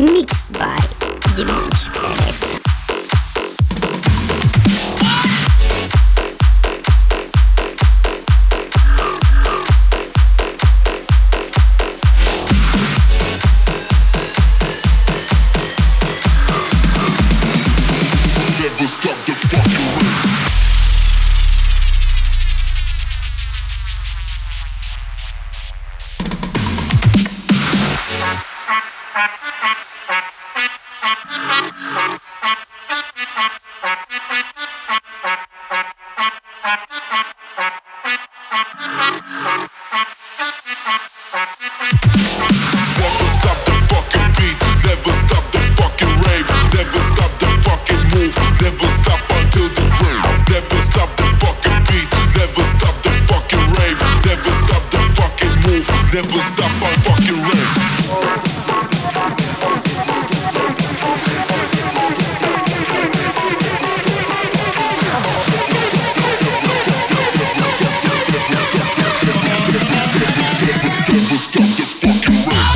Mixed by Dimitri Electra. Never stop the fucking rave. Never stop my fucking rave. Never stop the fucking rave.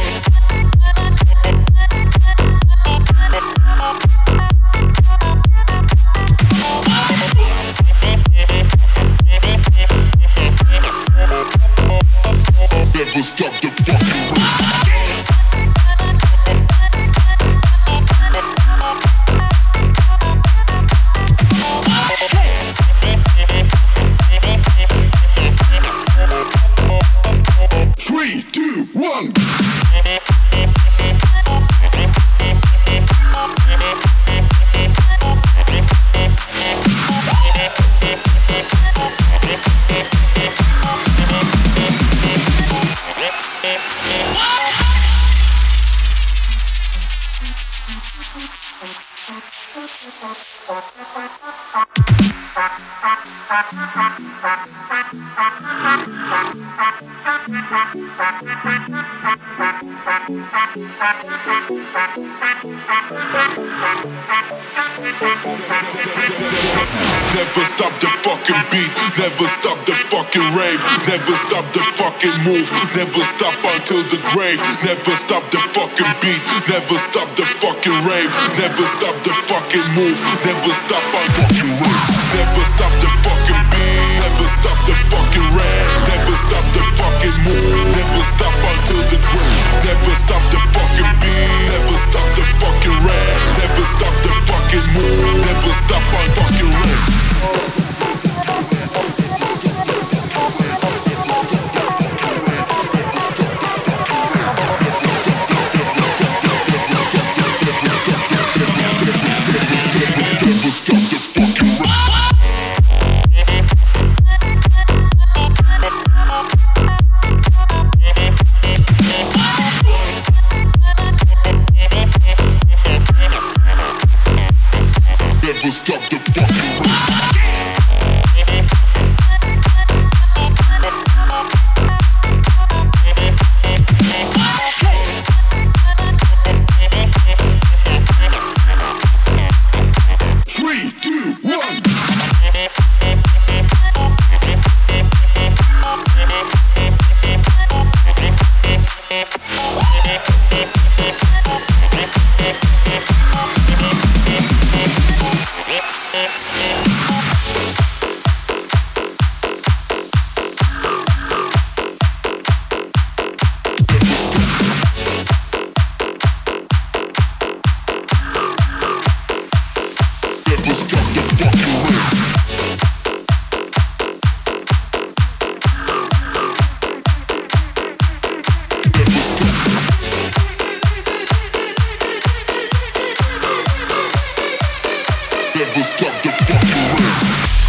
Never stop the fucking rave. 3, 2, 1. Never stop the fucking beat, never stop the fucking rave, never stop the fucking move, never stop until the grave, never stop the fucking beat, never stop the fucking rave, never stop the fucking move, never stop on fucking rave, never stop the fucking beat, never stop the fucking rave, never stop the fucking move, never stop until the grave, never stop the fucking beat, never stop the fucking rave, never stop the fucking move, never stop on fucking rave. Never stop the fucking rave. Never stop the fucking rave. 3, 2, 1. Never stop the fucking rave. Never stop. Never stop the fucking rave.